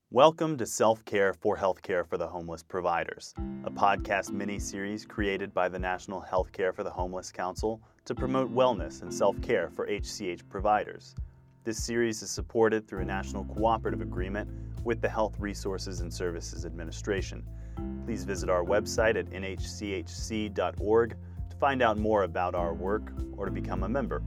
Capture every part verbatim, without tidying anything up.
Welcome to Self-Care for Healthcare for the Homeless Providers, a podcast mini-series created by the National Healthcare for the Homeless Council to promote wellness and self-care for H C H providers. This series is supported through a national cooperative agreement with the Health Resources and Services Administration. Please visit our website at N H C H C dot org to find out more about our work or to become a member.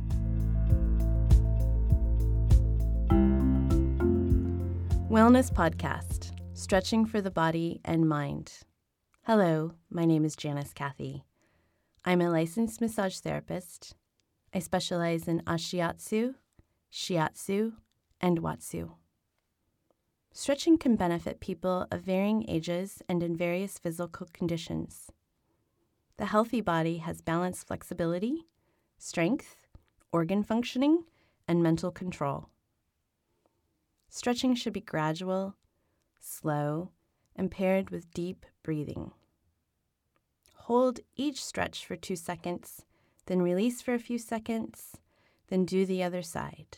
Wellness Podcast, Stretching for the Body and Mind. Hello, my name is Janice Cathy. I'm a licensed massage therapist. I specialize in Ashiatsu, Shiatsu, and Watsu. Stretching can benefit people of varying ages and in various physical conditions. The healthy body has balanced flexibility, strength, organ functioning, and mental control. Stretching should be gradual, slow, and paired with deep breathing. Hold each stretch for two seconds, then release for a few seconds, then do the other side.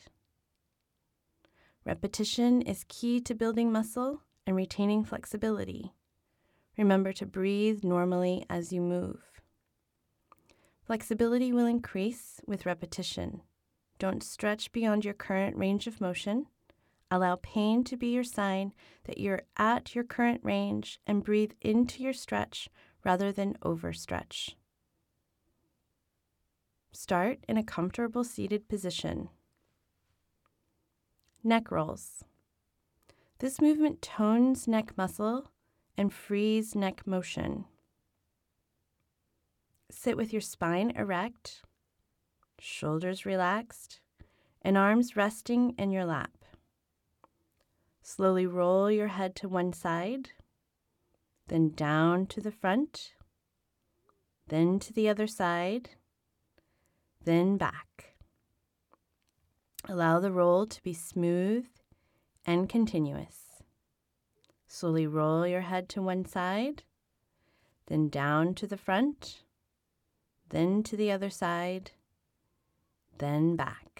Repetition is key to building muscle and retaining flexibility. Remember to breathe normally as you move. Flexibility will increase with repetition. Don't stretch beyond your current range of motion. Allow pain to be your sign that you're at your current range and breathe into your stretch rather than overstretch. Start in a comfortable seated position. Neck rolls. This movement tones neck muscle and frees neck motion. Sit with your spine erect, shoulders relaxed, and arms resting in your lap. Slowly roll your head to one side, then down to the front, then to the other side, then back. Allow the roll to be smooth and continuous. Slowly roll your head to one side, then down to the front, then to the other side, then back.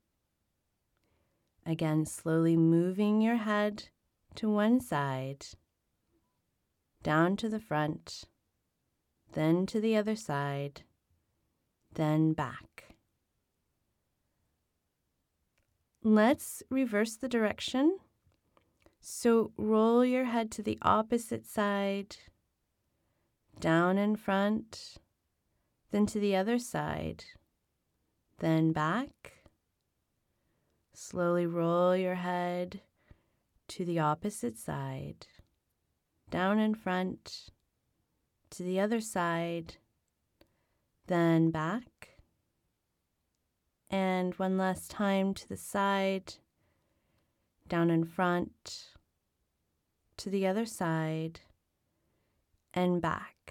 Again, slowly moving your head to one side, down to the front, then to the other side, then back. Let's reverse the direction. So roll your head to the opposite side, down in front, then to the other side, then back. Slowly roll your head to the opposite side, down in front, to the other side, then back. And one last time to the side, down in front, to the other side, and back.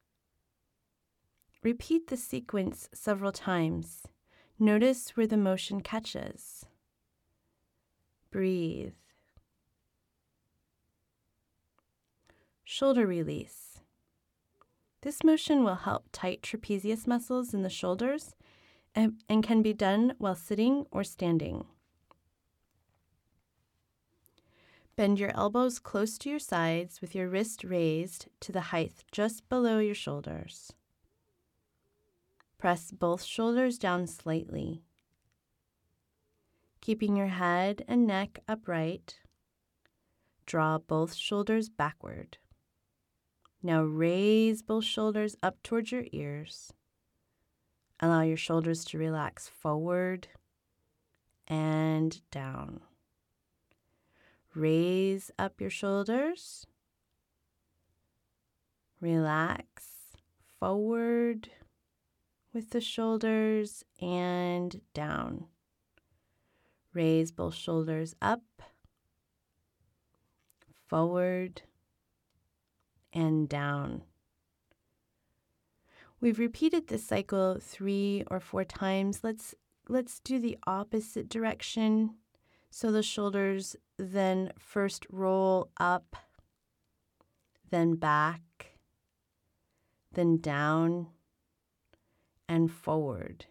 Repeat the sequence several times. Notice where the motion catches. Breathe. Shoulder release. This motion will help tight trapezius muscles in the shoulders and, and can be done while sitting or standing. Bend your elbows close to your sides with your wrist raised to the height just below your shoulders. Press both shoulders down slightly. Keeping your head and neck upright, draw both shoulders backward. Now raise both shoulders up towards your ears. Allow your shoulders to relax forward and down. Raise up your shoulders. Relax forward with the shoulders and down. Raise both shoulders up, forward, and down. We've repeated this cycle three or four times. Let's, let's do the opposite direction. So the shoulders then first roll up, then back, then down, and forward.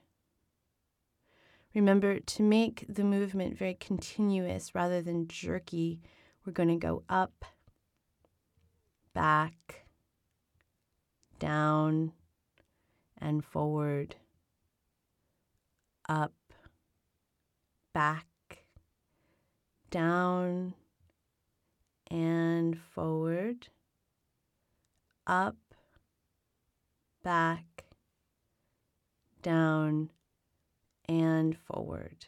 Remember to make the movement very continuous rather than jerky We're going to go up, back, down, and forward. Up, back, down, and forward. Up, back, down, and forward.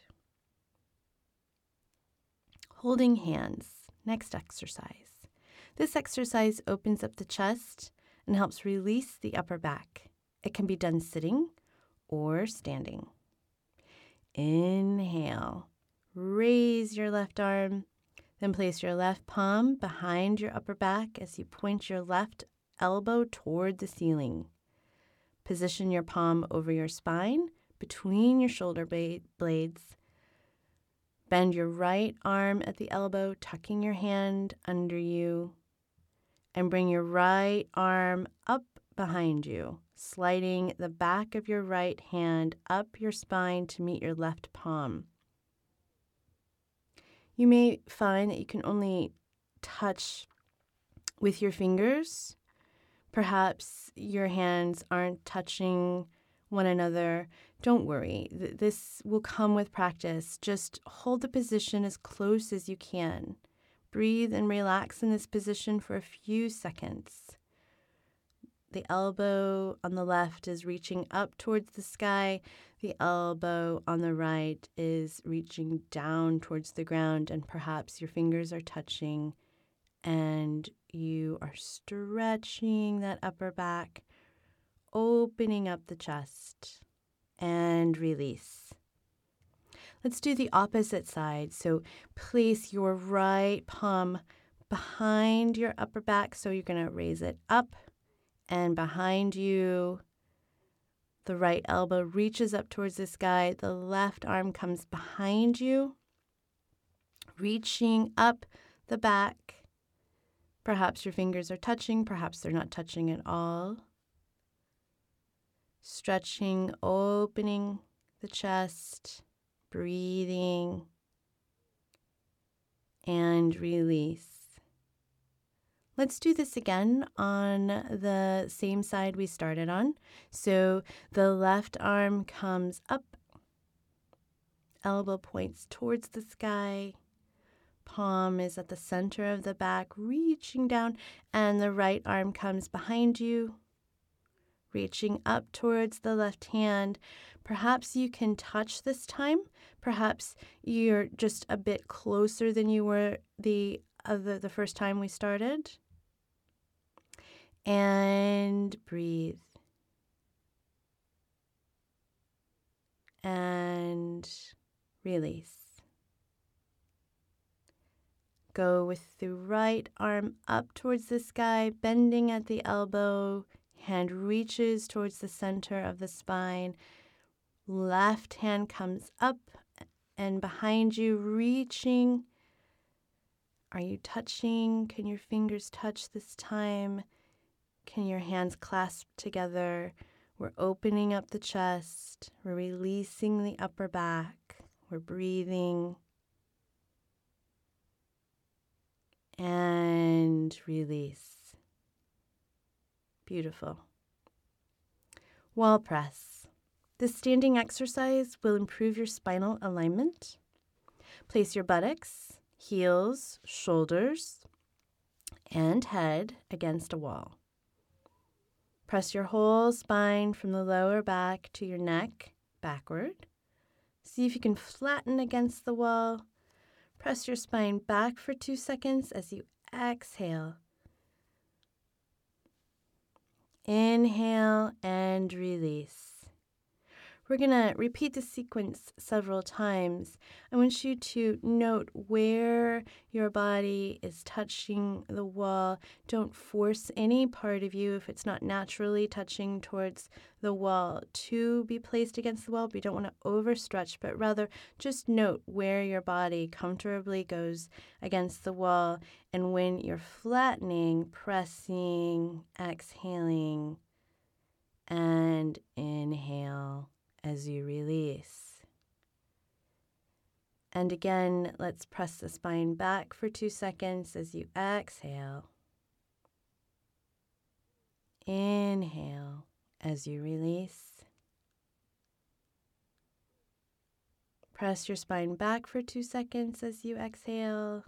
Holding hands. Next exercise. This exercise opens up the chest and helps release the upper back. It can be done sitting or standing. Inhale. Raise your left arm. Then place your left palm behind your upper back as you point your left elbow toward the ceiling. Position your palm over your spine between your shoulder blades. Bend your right arm at the elbow, tucking your hand under you. And bring your right arm up behind you, sliding the back of your right hand up your spine to meet your left palm. You may find that you can only touch with your fingers. Perhaps your hands aren't touching one another. Don't worry. This will come with practice. Just hold the position as close as you can. Breathe and relax in this position for a few seconds. The elbow on the left is reaching up towards the sky. The elbow on the right is reaching down towards the ground, and perhaps your fingers are touching and you are stretching that upper back, opening up the chest, and release. Let's do the opposite side. So place your right palm behind your upper back. So you're going to raise it up and behind you. The right elbow reaches up towards the sky. The left arm comes behind you, reaching up the back. Perhaps your fingers are touching, perhaps they're not touching at all. Stretching, opening the chest, breathing, and release. Let's do this again on the same side we started on. So the left arm comes up, elbow points towards the sky, palm is at the center of the back, reaching down, and the right arm comes behind you, reaching up towards the left hand. Perhaps you can touch this time. Perhaps you're just a bit closer than you were the other the first time we started. And breathe. And release. Go with the right arm up towards the sky, bending at the elbow. Hand reaches towards the center of the spine. Left hand comes up and behind you, reaching. Are you touching? Can your fingers touch this time? Can your hands clasp together? We're opening up the chest. We're releasing the upper back. We're breathing. And release. Beautiful. Wall press. This standing exercise will improve your spinal alignment. Place your buttocks, heels, shoulders, and head against a wall. Press your whole spine from the lower back to your neck backward. See if you can flatten against the wall. Press your spine back for two seconds as you exhale. Inhale and release. We're going to repeat the sequence several times. I want you to note where your body is touching the wall. Don't force any part of you if it's not naturally touching towards the wall to be placed against the wall. But you don't want to overstretch, but rather just note where your body comfortably goes against the wall. And when you're flattening, pressing, exhaling, and inhale as you release. And again, let's press the spine back for two seconds as you exhale. Inhale as you release. Press your spine back for two seconds as you exhale.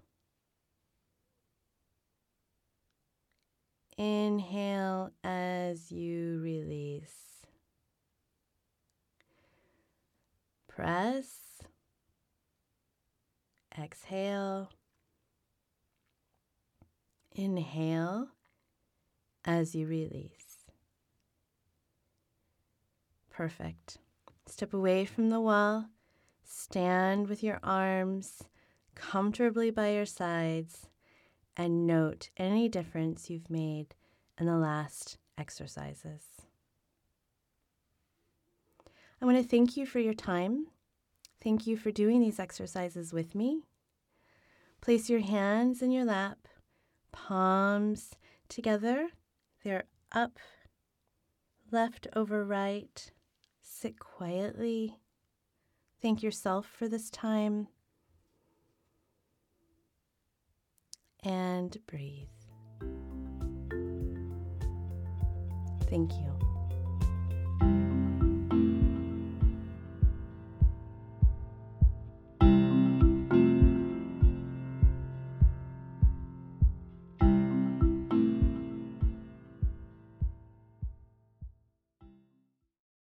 Inhale as you release. Press. Exhale. Inhale as you release. Perfect. Step away from the wall. Stand with your arms comfortably by your sides and note any difference you've made in the last exercises. I want to thank you for your time. Thank you for doing these exercises with me. Place your hands in your lap, palms together. They're up, left over right. Sit quietly. Thank yourself for this time. And breathe. Thank you.